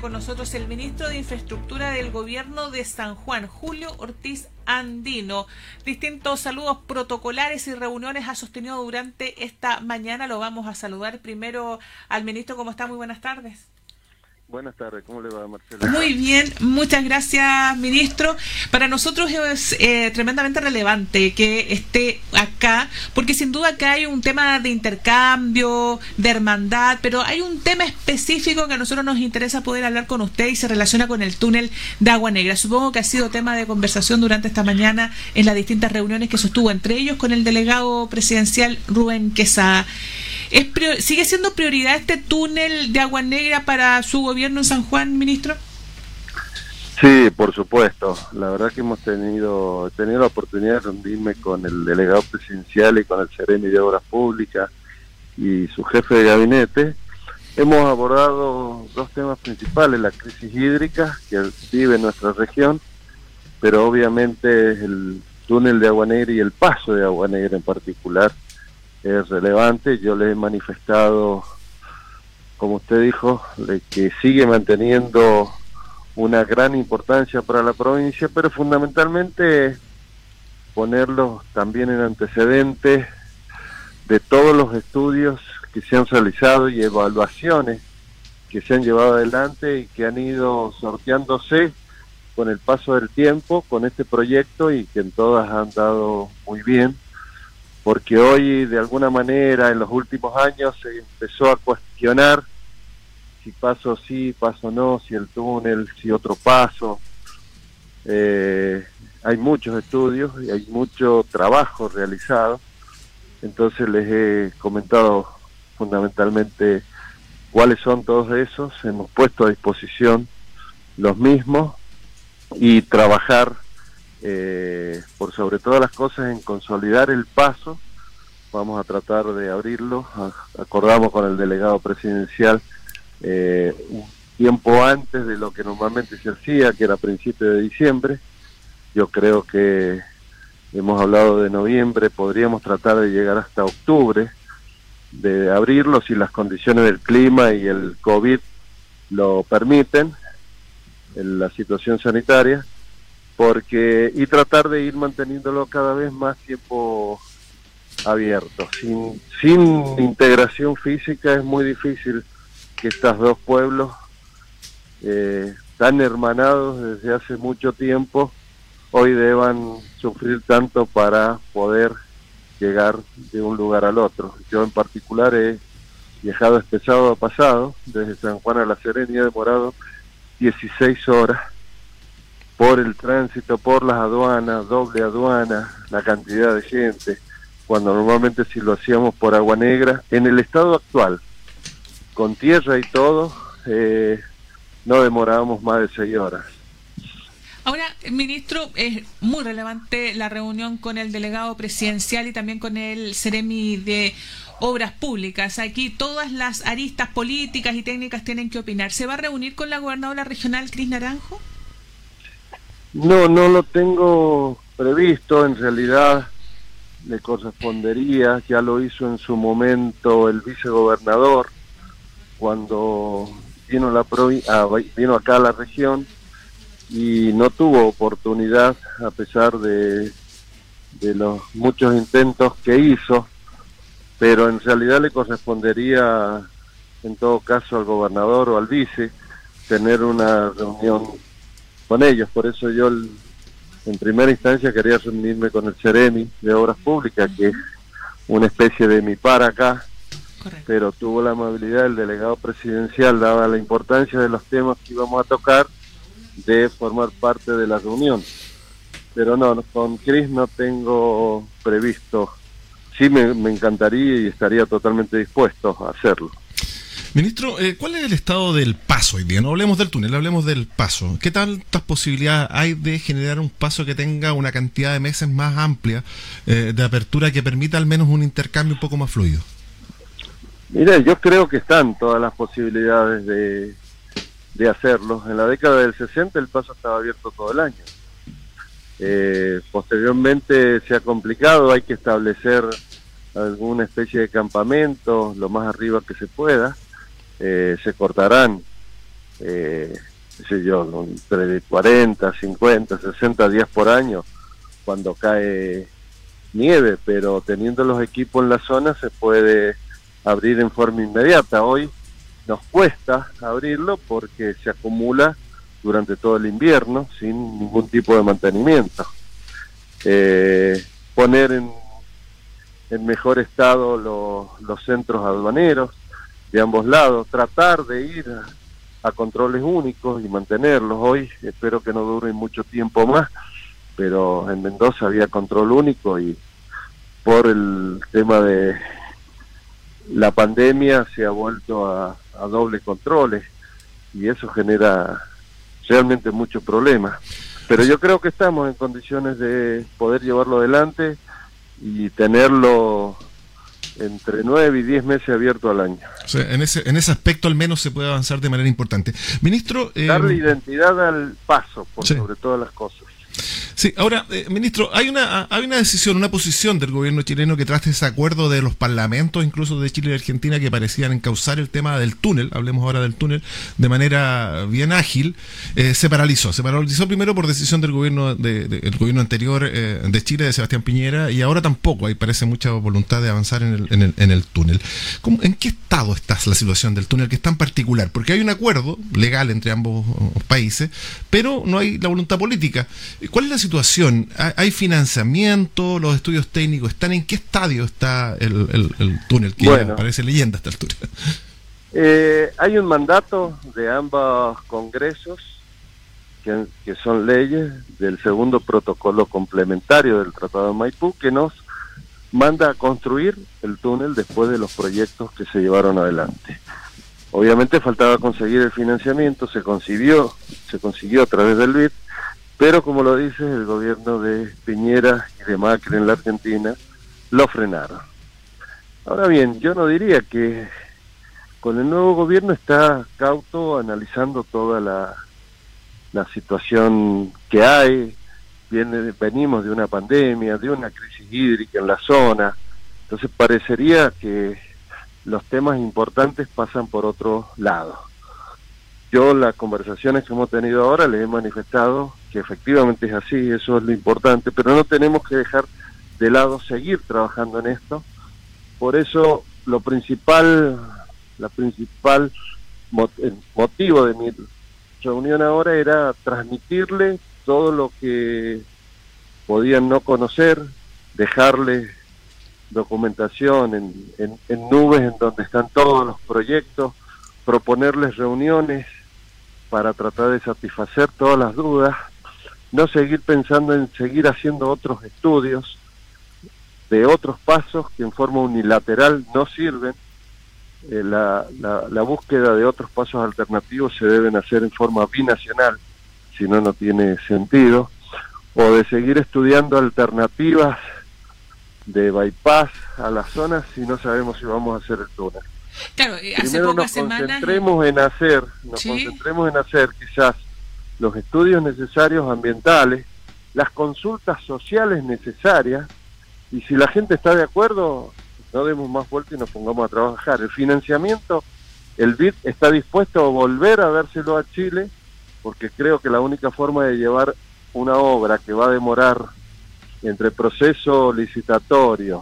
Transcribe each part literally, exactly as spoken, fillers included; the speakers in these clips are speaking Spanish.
con nosotros el ministro de Infraestructura del Gobierno de San Juan, Julio Ortiz Andino. Distintos saludos protocolares y reuniones ha sostenido durante esta mañana. Lo vamos a saludar primero al ministro. ¿Cómo está? Muy buenas tardes. Buenas tardes, ¿cómo le va, Marcelo? Muy bien, muchas gracias, ministro. Para nosotros es eh, tremendamente relevante que esté acá, porque sin duda acá hay un tema de intercambio, de hermandad, pero hay un tema específico que a nosotros nos interesa poder hablar con usted y se relaciona con el túnel de Agua Negra. Supongo que ha sido tema de conversación durante esta mañana en las distintas reuniones que sostuvo, entre ellos con el delegado presidencial Rubén Quesada. ¿Es prior, ¿Sigue siendo prioridad este túnel de Agua Negra para su gobierno en San Juan, ministro? Sí, por supuesto. La verdad que hemos tenido tenido la oportunidad de reunirme con el delegado presidencial y con el Seremi de Obras Públicas y su jefe de gabinete. Hemos abordado dos temas principales: la crisis hídrica que vive nuestra región, pero obviamente el túnel de Agua Negra y el paso de Agua Negra en particular es relevante. Yo le he manifestado, como usted dijo, de que sigue manteniendo una gran importancia para la provincia, pero fundamentalmente ponerlos también en antecedentes de todos los estudios que se han realizado y evaluaciones que se han llevado adelante y que han ido sorteándose con el paso del tiempo con este proyecto y que en todas han dado muy bien. Porque hoy, de alguna manera, en los últimos años se empezó a cuestionar si paso sí, paso no, si el túnel, si otro paso. Eh, hay muchos estudios y hay mucho trabajo realizado, entonces les he comentado fundamentalmente cuáles son todos esos, hemos puesto a disposición los mismos y trabajar Eh, por sobre todas las cosas en consolidar el paso. Vamos a tratar de abrirlo. Acordamos con el delegado presidencial eh, un tiempo antes de lo que normalmente se hacía, que era a principios de diciembre. Yo creo que hemos hablado de noviembre, podríamos tratar de llegar hasta octubre de abrirlo si las condiciones del clima y el COVID lo permiten, en la situación sanitaria, porque y tratar de ir manteniéndolo cada vez más tiempo abierto. Sin, sin integración física es muy difícil que estos dos pueblos eh, tan hermanados desde hace mucho tiempo hoy deban sufrir tanto para poder llegar de un lugar al otro. Yo en particular he viajado este sábado pasado desde San Juan a La Serena y he demorado dieciséis horas por el tránsito, por las aduanas, doble aduana, la cantidad de gente, cuando normalmente si lo hacíamos por Agua Negra, en el estado actual, con tierra y todo, eh, no demorábamos más de seis horas. Ahora, ministro, es muy relevante la reunión con el delegado presidencial y también con el Seremi de Obras Públicas. Aquí todas las aristas políticas y técnicas tienen que opinar. ¿Se va a reunir con la gobernadora regional, Cris Naranjo? No, no lo tengo previsto. En realidad le correspondería, ya lo hizo en su momento el vicegobernador cuando vino, la provi- ah, vino acá a la región y no tuvo oportunidad a pesar de, de los muchos intentos que hizo, pero en realidad le correspondería en todo caso al gobernador o al vice tener una reunión con ellos. Por eso yo en primera instancia quería reunirme con el Seremi de Obras Públicas, que es una especie de mi par acá. Correcto. Pero tuvo la amabilidad del delegado presidencial, dada la importancia de los temas que íbamos a tocar, de formar parte de la reunión. Pero no, con Cris no tengo previsto. Sí me, me encantaría y estaría totalmente dispuesto a hacerlo. Ministro, eh, ¿cuál es el estado del paso hoy día? No hablemos del túnel, hablemos del paso. ¿Qué tantas posibilidades hay de generar un paso que tenga una cantidad de meses más amplia eh, de apertura que permita al menos un intercambio un poco más fluido? Mire, yo creo que están todas las posibilidades de, de hacerlo. En la década del sesenta el paso estaba abierto todo el año. Eh, posteriormente se ha complicado, hay que establecer alguna especie de campamento lo más arriba que se pueda. Eh, se cortarán eh, qué sé yo, entre cuarenta, cincuenta, sesenta días por año cuando cae nieve, pero teniendo los equipos en la zona se puede abrir en forma inmediata. Hoy nos cuesta abrirlo porque se acumula durante todo el invierno sin ningún tipo de mantenimiento. Eh, poner en, en mejor estado lo, los centros aduaneros de ambos lados, tratar de ir a, a controles únicos y mantenerlos. Hoy espero que no duren mucho tiempo más, pero en Mendoza había control único y por el tema de la pandemia se ha vuelto a, a doble controles y eso genera realmente muchos problemas. Pero yo creo que estamos en condiciones de poder llevarlo adelante y tenerlo entre nueve y diez meses abierto al año. O sea, en ese en ese aspecto al menos se puede avanzar de manera importante. Ministro... Eh... Darle identidad al paso, por sí. sobre todas las cosas. Sí, ahora, eh, ministro, hay una hay una decisión, una posición del gobierno chileno que tras ese acuerdo de los parlamentos, incluso de Chile y Argentina, que parecían encauzar el tema del túnel, hablemos ahora del túnel, de manera bien ágil, eh, se paralizó. Se paralizó primero por decisión del gobierno de, de, el gobierno anterior eh, de Chile, de Sebastián Piñera, y ahora tampoco. Ahí parece mucha voluntad de avanzar en el, en el, en el túnel. ¿Cómo, ¿En qué estado está la situación del túnel, que es tan particular? Porque hay un acuerdo legal entre ambos países, pero no hay la voluntad política. ¿Cuál es la situación? ¿Hay financiamiento? ¿Los estudios técnicos están? ¿En qué estadio está el, el, el túnel? Que bueno, parece leyenda a esta altura. Eh, hay un mandato de ambos congresos que, que son leyes del segundo protocolo complementario del Tratado de Maipú, que nos manda a construir el túnel después de los proyectos que se llevaron adelante. Obviamente faltaba conseguir el financiamiento, se consiguió, se consiguió a través del B I D, pero como lo dice el gobierno de Piñera y de Macri en la Argentina, lo frenaron. Ahora bien, yo no diría que con el nuevo gobierno está cauto analizando toda la, la situación que hay. Viene, venimos de una pandemia, de una crisis hídrica en la zona, entonces parecería que los temas importantes pasan por otro lado. Yo las conversaciones que hemos tenido ahora les he manifestado que efectivamente es así, eso es lo importante, pero no tenemos que dejar de lado seguir trabajando en esto. Por eso lo principal, la principal mot el motivo de mi reunión ahora era transmitirle todo lo que podían no conocer, dejarles documentación en, en, en nubes en donde están todos los proyectos, proponerles reuniones para tratar de satisfacer todas las dudas, no seguir pensando en seguir haciendo otros estudios de otros pasos que en forma unilateral no sirven. Eh, la, la, la búsqueda de otros pasos alternativos se deben hacer en forma binacional, si no, no tiene sentido, o de seguir estudiando alternativas de bypass a las zonas si no sabemos si vamos a hacer el túnel. Claro, hace Primero pocas nos semanas... concentremos en hacer, nos ¿Sí? concentremos en hacer quizás los estudios necesarios ambientales, las consultas sociales necesarias, y si la gente está de acuerdo, no demos más vuelta y nos pongamos a trabajar. El financiamiento, el B I D está dispuesto a volver a dárselo a Chile, porque creo que la única forma de llevar una obra que va a demorar entre proceso licitatorio,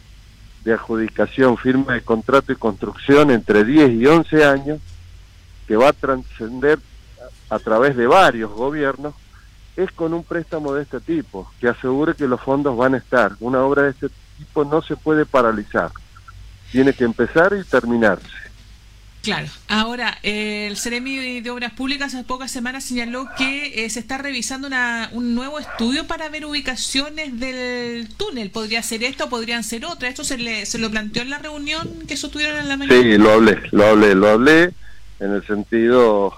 de adjudicación, firma de contrato y construcción entre diez y once años, que va a trascender a través de varios gobiernos, es con un préstamo de este tipo, que asegure que los fondos van a estar. Una obra de este tipo no se puede paralizar, tiene que empezar y terminarse. Claro. Ahora, eh, el Ceremi de Obras Públicas hace pocas semanas señaló que eh, se está revisando una, un nuevo estudio para ver ubicaciones del túnel. ¿Podría ser esto o podrían ser otras? ¿Esto se, le, se lo planteó en la reunión que sostuvieron en la mañana? Sí, lo hablé, lo hablé, lo hablé en el sentido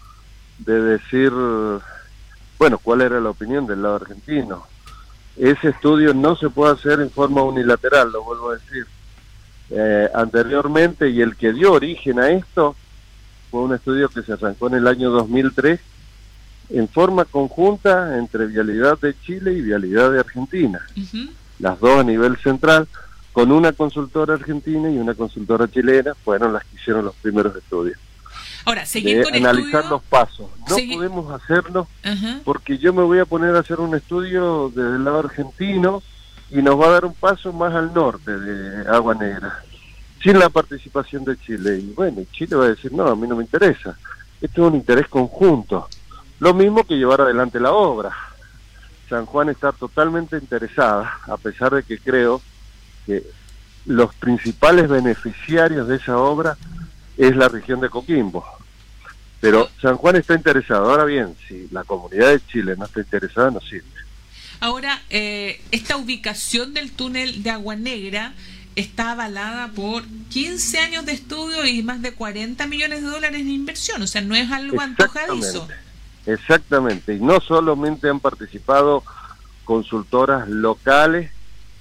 de decir, bueno, cuál era la opinión del lado argentino. Ese estudio no se puede hacer en forma unilateral, lo vuelvo a decir. Eh, anteriormente, y el que dio origen a esto fue un estudio que se arrancó en el año dos mil tres en forma conjunta entre Vialidad de Chile y Vialidad de Argentina, uh-huh. las dos a nivel central, con una consultora argentina y una consultora chilena, fueron las que hicieron los primeros estudios. Ahora, seguir de con analizar estudio, los pasos. No segui- podemos hacerlo Ajá. porque yo me voy a poner a hacer un estudio desde el lado argentino y nos va a dar un paso más al norte de Agua Negra, sin la participación de Chile. Y bueno, Chile va a decir, no, a mí no me interesa. Esto es un interés conjunto. Lo mismo que llevar adelante la obra. San Juan está totalmente interesada, a pesar de que creo que los principales beneficiarios de esa obra es la región de Coquimbo. Pero San Juan está interesado. Ahora bien, si la comunidad de Chile no está interesada, no sirve. Ahora, eh, esta ubicación del túnel de Agua Negra está avalada por quince años de estudio y más de cuarenta millones de dólares de inversión. O sea, no es algo antojadizo. Exactamente. Y no solamente han participado consultoras locales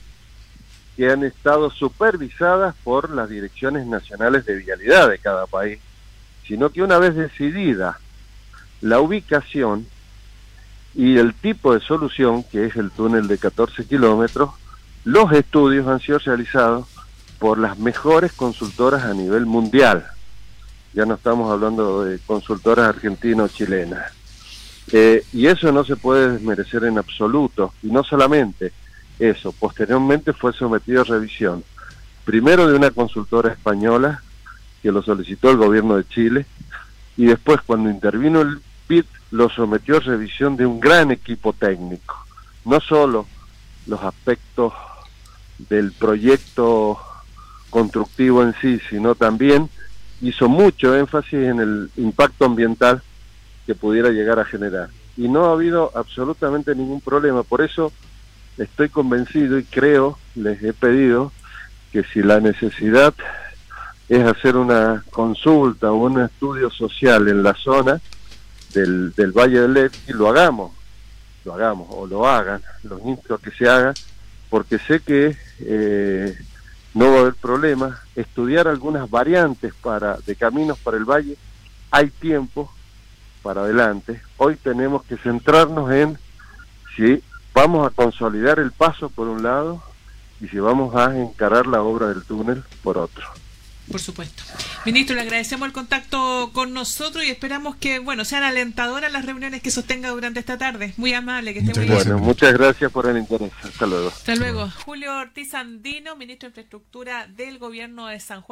que han estado supervisadas por las direcciones nacionales de vialidad de cada país, sino que una vez decidida la ubicación y el tipo de solución, que es el túnel de catorce kilómetros, los estudios han sido realizados por las mejores consultoras a nivel mundial. Ya no estamos hablando de consultoras argentinas o chilenas. Eh, y eso no se puede desmerecer en absoluto. Y no solamente eso, posteriormente fue sometido a revisión, primero de una consultora española, que lo solicitó el gobierno de Chile, y después, cuando intervino el P I T, lo sometió a revisión de un gran equipo técnico. No solo los aspectos del proyecto constructivo en sí, sino también hizo mucho énfasis en el impacto ambiental que pudiera llegar a generar. Y no ha habido absolutamente ningún problema. Por eso estoy convencido y creo, les he pedido, que si la necesidad es hacer una consulta o un estudio social en la zona del, del Valle del Levski, lo hagamos, lo hagamos, o lo hagan, los insto a que se haga, porque sé que eh, no va a haber problema. Estudiar algunas variantes para de caminos para el valle, hay tiempo para adelante. Hoy tenemos que centrarnos en si vamos a consolidar el paso por un lado y si vamos a encarar la obra del túnel por otro. Por supuesto. Ministro, le agradecemos el contacto con nosotros y esperamos que, bueno, sean alentadoras las reuniones que sostenga durante esta tarde. Muy amable, que esté muy bien. Bueno, muchas gracias por el interés. Hasta luego. Hasta luego. Julio Ortiz Andino, ministro de Infraestructura del Gobierno de San Juan.